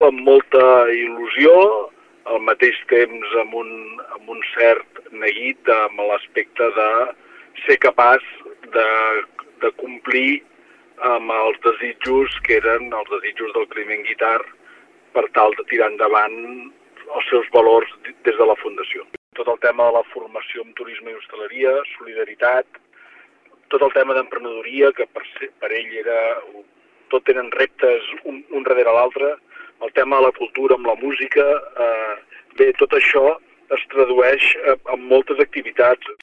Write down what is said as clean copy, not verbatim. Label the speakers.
Speaker 1: amb molta il·lusió, al mateix temps amb un cert neguit, amb l'aspecte de ser capaç de complir amb els desitjos que eren els desitjos del Climent Guitar per tal de tirar endavant els seus valors des de la Fundació. Tot el tema de la formació en turisme i hostaleria, solidaritat, tot el tema d'emprenedoria, que per ell tot tenen reptes un darrere l'altre, el tema de la cultura amb la música, bé, tot això es tradueix en moltes activitats.